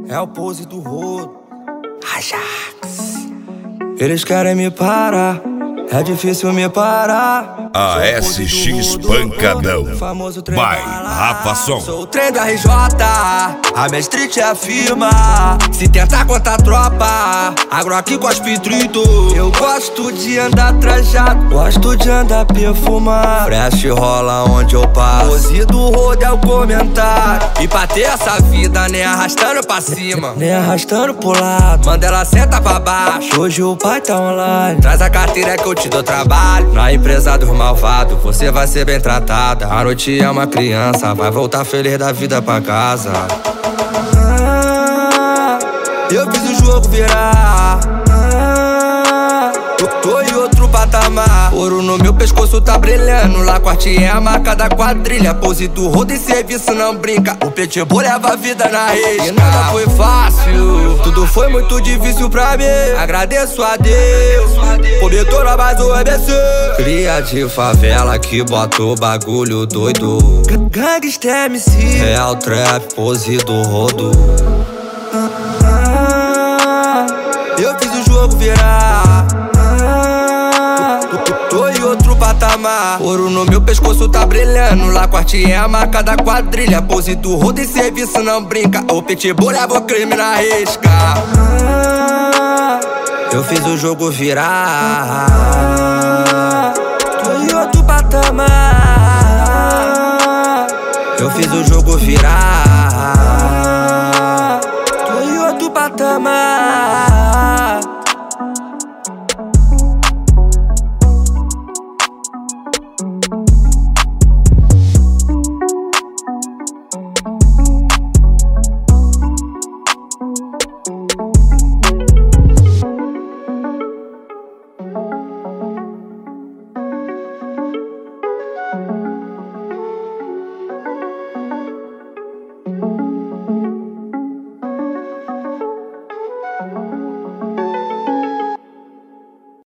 É o pose do rodo, Ajax. Eles querem me parar, é difícil me parar. ASX Pancadão. By Rafa Som. Sou o trem do RJ, a minha street é a firma. Se tentar contar a tropa, agro aqui cospe trito. Eu gosto de andar trajado, gosto de andar perfumado. Fresh rola onde eu passo, pose do rodo é o comentário. E pra ter essa vida, nem arrastando pra cima, nem arrastando pro lado. Manda ela senta pra baixo, hoje o pai tá online. Traz a carteira que eu te dou trabalho. Na empresa dos malvados, você vai ser bem tratada. A noite é uma criança, vai voltar feliz da vida pra casa. Eu fiz o jogo virar, tô em outro patamar. Ouro no meu pescoço tá brilhando, lá corte é a marca da quadrilha. Pose do rodo e serviço não brinca, o pitbull leva a vida na risca. E nada foi fácil, tudo foi muito difícil pra mim. Agradeço a Deus, cobertor na base do ABC. Cria de favela que bota o bagulho doido. Gangsta MC, Real Trap, pose do rodo. Eu fiz o jogo virar, tô em outro patamar. Ouro no meu pescoço tá brilhando, lá corte é a marca da quadrilha. Pose do rodo e serviço não brinca, o pitbull leva o crime na risca. Eu fiz o jogo virar, tô em outro patamar. Eu fiz o jogo virar, tô em outro patamar.